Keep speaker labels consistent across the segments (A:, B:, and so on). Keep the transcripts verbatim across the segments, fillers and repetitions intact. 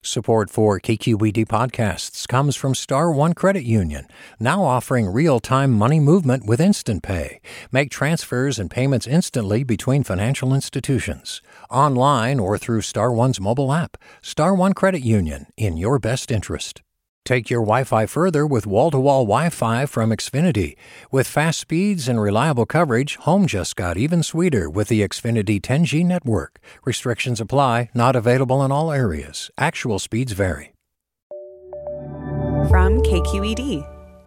A: Support for K Q E D podcasts comes from Star One Credit Union, now offering real-time money movement with Instant Pay. Make transfers and payments instantly between financial institutions, online or through Star One's mobile app. Star One Credit Union, in your best interest. Take your Wi-Fi further with wall-to-wall Wi-Fi from Xfinity. With fast speeds and reliable coverage, home just got even sweeter with the Xfinity ten G network. Restrictions apply, not available in all areas. Actual speeds vary.
B: From K Q E D.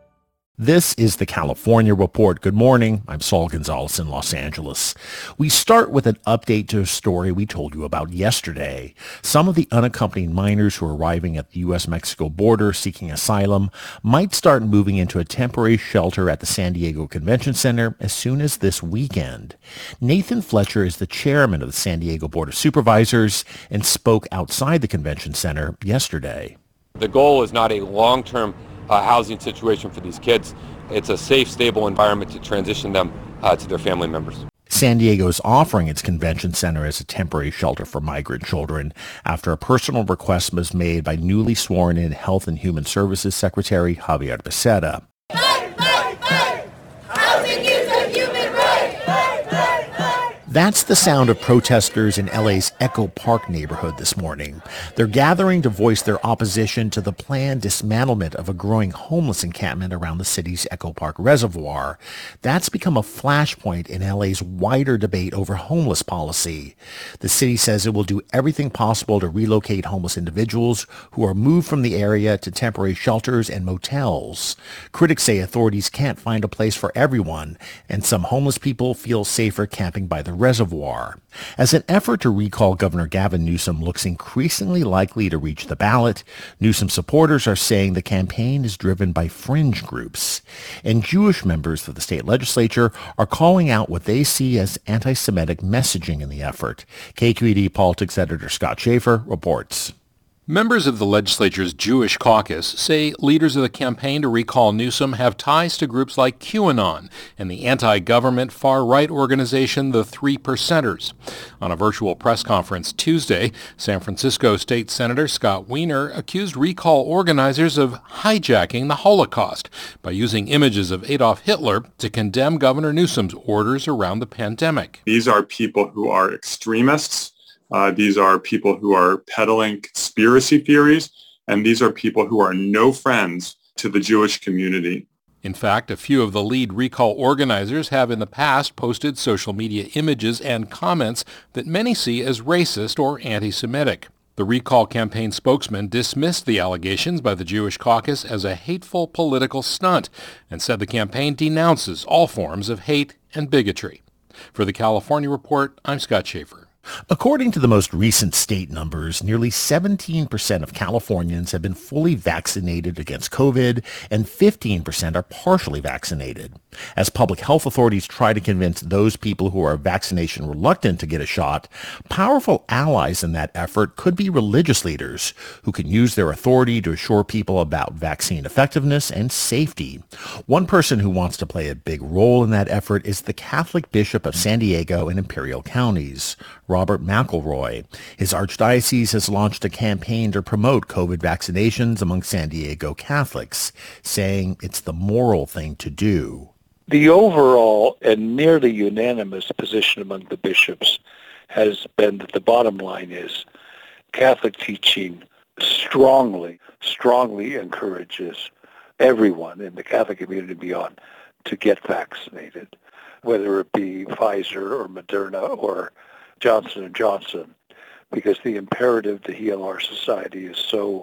C: This is the California Report. Good morning. I'm Saul Gonzalez in Los Angeles. We start with an update to a story we told you about yesterday. Some of the unaccompanied minors who are arriving at the U S Mexico border seeking asylum might start moving into a temporary shelter at the San Diego Convention Center as soon as this weekend. Nathan Fletcher is the chairman of the San Diego Board of Supervisors and spoke outside the convention center yesterday.
D: The goal is not a long-term Uh, housing situation for these kids. It's a safe, stable environment to transition them uh, to their family members.
C: San Diego is offering its convention center as a temporary shelter for migrant children after a personal request was made by newly sworn-in Health and Human Services Secretary Javier Becerra.
E: Fight, fight, fight! Housing is a human right! Fight, fight, fight!
C: That's the sound of protesters in L A's Echo Park neighborhood this morning. They're gathering to voice their opposition to the planned dismantlement of a growing homeless encampment around the city's Echo Park Reservoir. That's become a flashpoint in L A's wider debate over homeless policy. The city says it will do everything possible to relocate homeless individuals who are moved from the area to temporary shelters and motels. Critics say authorities can't find a place for everyone, and some homeless people feel safer camping by the reservoir. As an effort to recall Governor Gavin Newsom looks increasingly likely to reach the ballot, Newsom supporters are saying the campaign is driven by fringe groups. And Jewish members of the state legislature are calling out what they see as anti-Semitic messaging in the effort. K Q E D politics editor Scott Schaefer reports.
F: Members of the legislature's Jewish caucus say leaders of the campaign to recall Newsom have ties to groups like QAnon and the anti-government far-right organization the Three Percenters. On a virtual press conference Tuesday, San Francisco State Senator Scott Wiener accused recall organizers of hijacking the Holocaust by using images of Adolf Hitler to condemn Governor Newsom's orders around the pandemic.
G: These are people who are extremists. Uh, these are people who are peddling conspiracy theories, and these are people who are no friends to the Jewish community.
F: In fact, a few of the lead recall organizers have in the past posted social media images and comments that many see as racist or anti-Semitic. The recall campaign spokesman dismissed the allegations by the Jewish caucus as a hateful political stunt and said the campaign denounces all forms of hate and bigotry. For the California Report, I'm Scott Schaefer.
C: According to the most recent state numbers, nearly seventeen percent of Californians have been fully vaccinated against COVID, and fifteen percent are partially vaccinated. As public health authorities try to convince those people who are vaccination reluctant to get a shot, powerful allies in that effort could be religious leaders who can use their authority to assure people about vaccine effectiveness and safety. One person who wants to play a big role in that effort is the Catholic Bishop of San Diego and Imperial Counties, Robert McElroy. His archdiocese has launched a campaign to promote COVID vaccinations among San Diego Catholics, saying it's the moral thing to do.
H: The overall and nearly unanimous position among the bishops has been that the bottom line is Catholic teaching strongly, strongly encourages everyone in the Catholic community and beyond to get vaccinated, whether it be Pfizer or Moderna or Johnson and Johnson, because the imperative to heal our society is so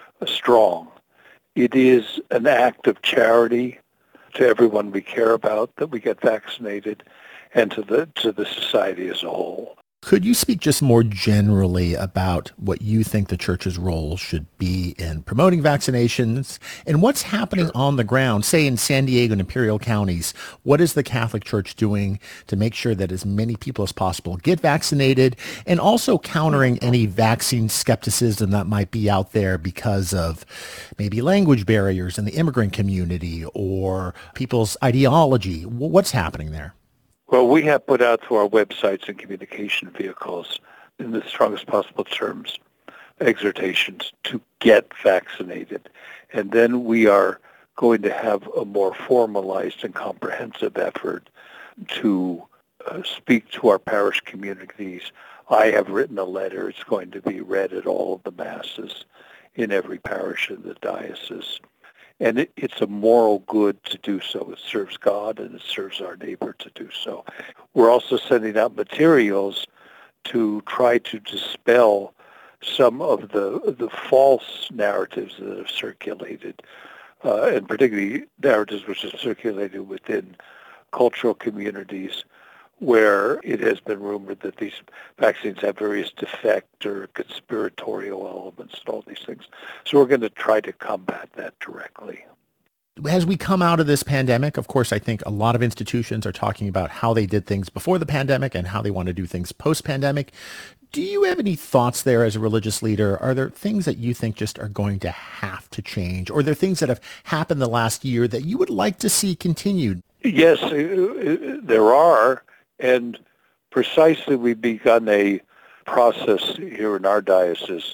H: strong. It is an act of charity to everyone we care about that we get vaccinated, and to the to the society as a whole.
C: Could you speak just more generally about what you think the church's role should be in promoting vaccinations and what's happening
H: Sure.
C: on the ground, say in San Diego and Imperial counties? What is the Catholic Church doing to make sure that as many people as possible get vaccinated, and also countering any vaccine skepticism that might be out there because of maybe language barriers in the immigrant community or people's ideology? What's happening there?
H: Well, we have put out to our websites and communication vehicles in the strongest possible terms exhortations to get vaccinated. And then we are going to have a more formalized and comprehensive effort to uh, speak to our parish communities. I have written a letter. It's going to be read at all of the masses in every parish in the diocese. And it, it's a moral good to do so. It serves God and it serves our neighbor to do so. We're also sending out materials to try to dispel some of the the false narratives that have circulated, uh, and particularly narratives which have circulated within cultural communities where it has been rumored that these vaccines have various defect or conspiratorial elements and all these things. So we're going to try to combat that directly.
C: As we come out of this pandemic, of course, I think a lot of institutions are talking about how they did things before the pandemic and how they want to do things post-pandemic. Do you have any thoughts there as a religious leader? Are there things that you think just are going to have to change? Or are there things that have happened the last year that you would like to see continued?
H: Yes, there are. And precisely we've begun a process here in our diocese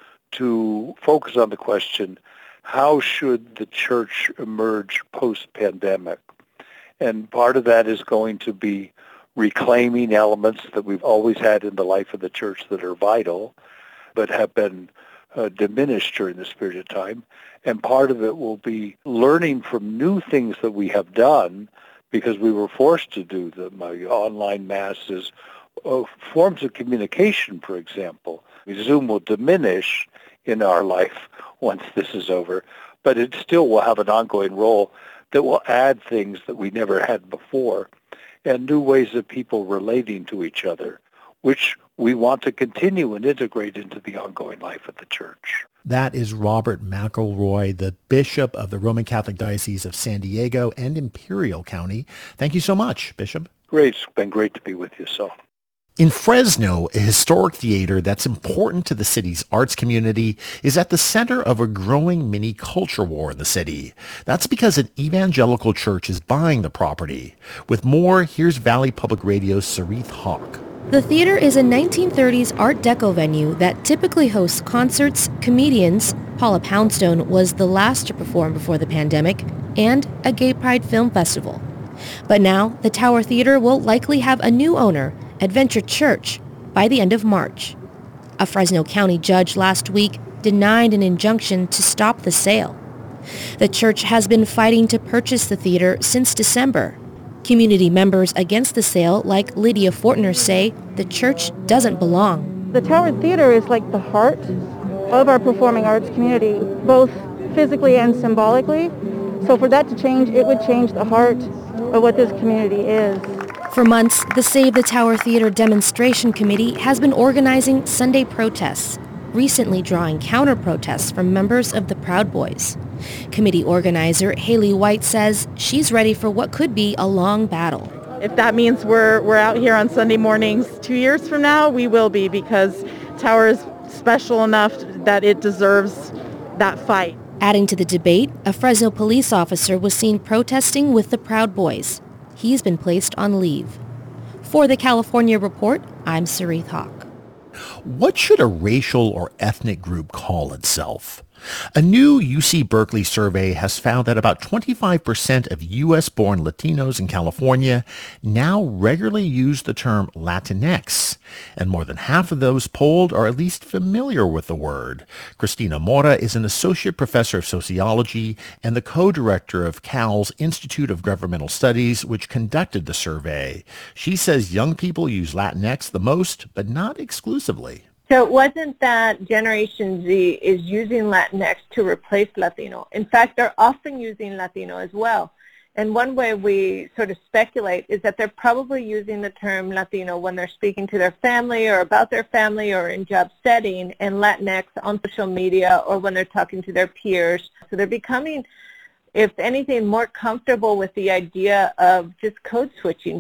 H: to focus on the question, how should the church emerge post-pandemic? And part of that is going to be reclaiming elements that we've always had in the life of the church that are vital, but have been uh, diminished during this period of time. And part of it will be learning from new things that we have done because we were forced to do them, uh, online masses, uh, forms of communication, for example. Zoom will diminish in our life once this is over, but it still will have an ongoing role that will add things that we never had before and new ways of people relating to each other, which we want to continue and integrate into the ongoing life of the church.
C: That is Robert McElroy, the Bishop of the Roman Catholic Diocese of San Diego and Imperial County. Thank you so much, Bishop.
H: Great. It's been great to be with you, so.
C: In Fresno, a historic theater that's important to the city's arts community is at the center of a growing mini culture war in the city. That's because an evangelical church is buying the property. With more, here's Valley Public Radio's Sarith Hawk.
B: The theater is a nineteen thirties Art Deco venue that typically hosts concerts, comedians, Paula Poundstone was the last to perform before the pandemic, and a gay pride film festival. But now, the Tower Theater will likely have a new owner, Adventure Church, by the end of March. A Fresno County judge last week denied an injunction to stop the sale. The church has been fighting to purchase the theater since December. Community members against the sale, like Lydia Fortner, say the church doesn't belong.
I: The Tower Theater is like the heart of our performing arts community, both physically and symbolically. So for that to change, it would change the heart of what this community is.
B: For months, the Save the Tower Theater Demonstration Committee has been organizing Sunday protests, recently drawing counter-protests from members of the Proud Boys. Committee organizer Haley White says she's ready for what could be a long battle.
J: If that means we're we're out here on Sunday mornings two years from now, we will be, because Tower is special enough that it deserves that fight.
B: Adding to the debate, a Fresno police officer was seen protesting with the Proud Boys. He's been placed on leave. For the California Report, I'm Sarith Hawk.
C: What should a racial or ethnic group call itself? A new U C Berkeley survey has found that about twenty-five percent of U S-born Latinos in California now regularly use the term Latinx, and more than half of those polled are at least familiar with the word. Cristina Mora is an associate professor of sociology and the co-director of Cal's Institute of Governmental Studies, which conducted the survey. She says young people use Latinx the most, but not exclusively.
K: So it wasn't that Generation Z is using Latinx to replace Latino. In fact, they're often using Latino as well. And one way we sort of speculate is that they're probably using the term Latino when they're speaking to their family or about their family or in job setting, and Latinx on social media or when they're talking to their peers. So they're becoming, if anything, more comfortable with the idea of just code switching.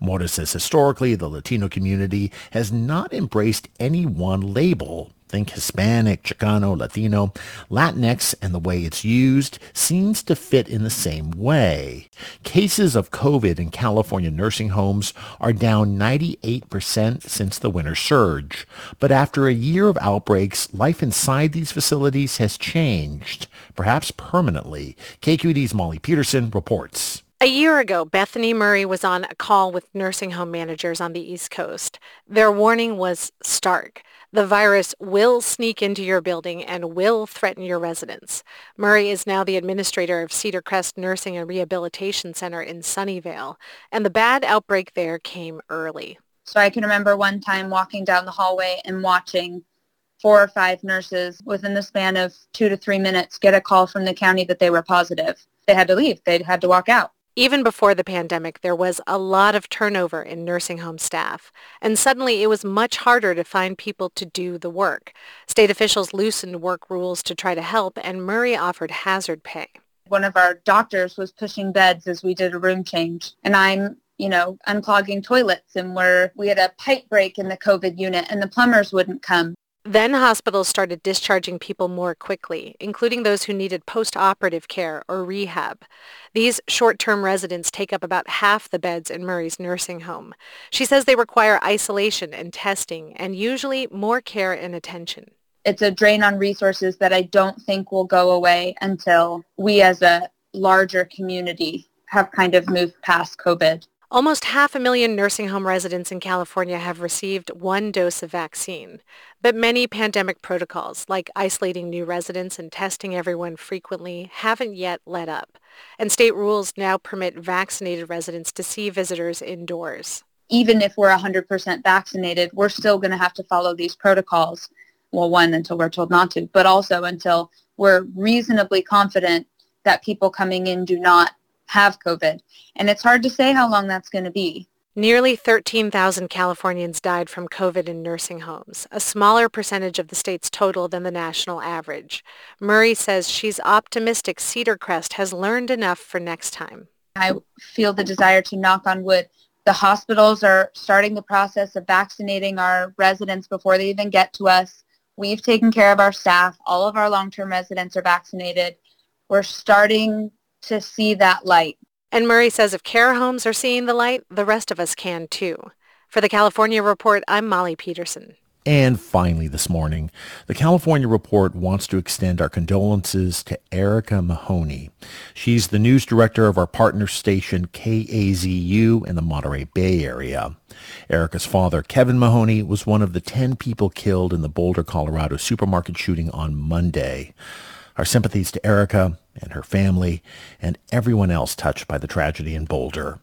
C: Mora says historically, the Latino community has not embraced any one label. Think Hispanic, Chicano, Latino. Latinx and the way it's used seems to fit in the same way. Cases of COVID in California nursing homes are down ninety-eight percent since the winter surge. But after a year of outbreaks, life inside these facilities has changed, perhaps permanently. K Q E D's Molly Peterson reports.
L: A year ago, Bethany Murray was on a call with nursing home managers on the East Coast. Their warning was stark. The virus will sneak into your building and will threaten your residents. Murray is now the administrator of Cedar Crest Nursing and Rehabilitation Center in Sunnyvale, and the bad outbreak there came early.
M: So I can remember one time walking down the hallway and watching four or five nurses within the span of two to three minutes get a call from the county that they were positive. They had to leave. They had to walk out.
L: Even before the pandemic, there was a lot of turnover in nursing home staff, and suddenly it was much harder to find people to do the work. State officials loosened work rules to try to help, and Murray offered hazard pay.
M: One of our doctors was pushing beds as we did a room change, and I'm, you know, unclogging toilets, and we're, we had a pipe break in the COVID unit, and the plumbers wouldn't come.
L: Then hospitals started discharging people more quickly, including those who needed post-operative care or rehab. These short-term residents take up about half the beds in Murray's nursing home. She says they require isolation and testing and usually more care and attention.
M: It's a drain on resources that I don't think will go away until we as a larger community have kind of moved past COVID.
L: Almost half a million nursing home residents in California have received one dose of vaccine. But many pandemic protocols, like isolating new residents and testing everyone frequently, haven't yet let up. And state rules now permit vaccinated residents to see visitors indoors.
M: Even if we're one hundred percent vaccinated, we're still going to have to follow these protocols. Well, one, until we're told not to, but also until we're reasonably confident that people coming in do not have COVID. And it's hard to say how long that's going to be.
L: Nearly thirteen thousand Californians died from COVID in nursing homes, a smaller percentage of the state's total than the national average. Murray says she's optimistic Cedar Crest has learned enough for next time.
M: I feel the desire to knock on wood. The hospitals are starting the process of vaccinating our residents before they even get to us. We've taken care of our staff. All of our long-term residents are vaccinated. We're starting to see that light.
L: And Murray says if care homes are seeing the light, the rest of us can too. For the California Report, I'm Molly Peterson.
C: And finally this morning, the California Report wants to extend our condolences to Erica Mahoney. She's the news director of our partner station K A Z U in the Monterey Bay area. Erica's father, Kevin Mahoney, was one of the ten people killed in the Boulder, Colorado supermarket shooting on Monday. Our sympathies to Erica and her family and everyone else touched by the tragedy in Boulder.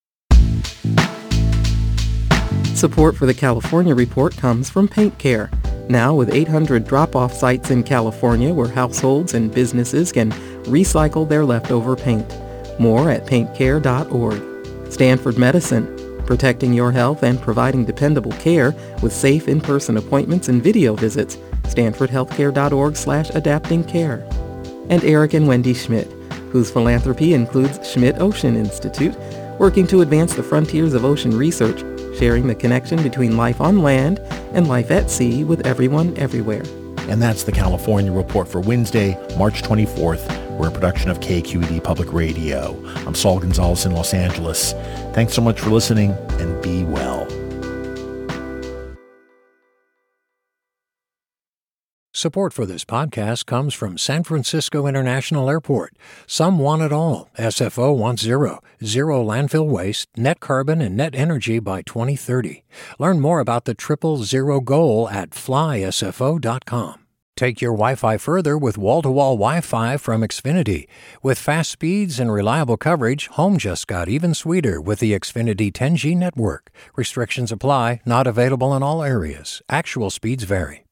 N: Support for the California Report comes from Paint Care. Now with eight hundred drop-off sites in California where households and businesses can recycle their leftover paint. More at paint care dot org. Stanford Medicine, protecting your health and providing dependable care with safe in-person appointments and video visits. stanford healthcare dot org slash adapting care. And Eric and Wendy Schmidt, whose philanthropy includes Schmidt Ocean Institute, working to advance the frontiers of ocean research, sharing the connection between life on land and life at sea with everyone everywhere.
C: And that's the California Report for Wednesday, March twenty-fourth. We're a production of K Q E D Public Radio. I'm Saul Gonzalez in Los Angeles. Thanks so much for listening, and be well.
A: Support for this podcast comes from San Francisco International Airport. Some want it all. S F O wants zero. Zero landfill waste, net carbon, and net energy by twenty thirty. Learn more about the triple zero goal at fly S F O dot com. Take your Wi-Fi further with wall-to-wall Wi-Fi from Xfinity. With fast speeds and reliable coverage, home just got even sweeter with the Xfinity ten G network. Restrictions apply, not available in all areas. Actual speeds vary.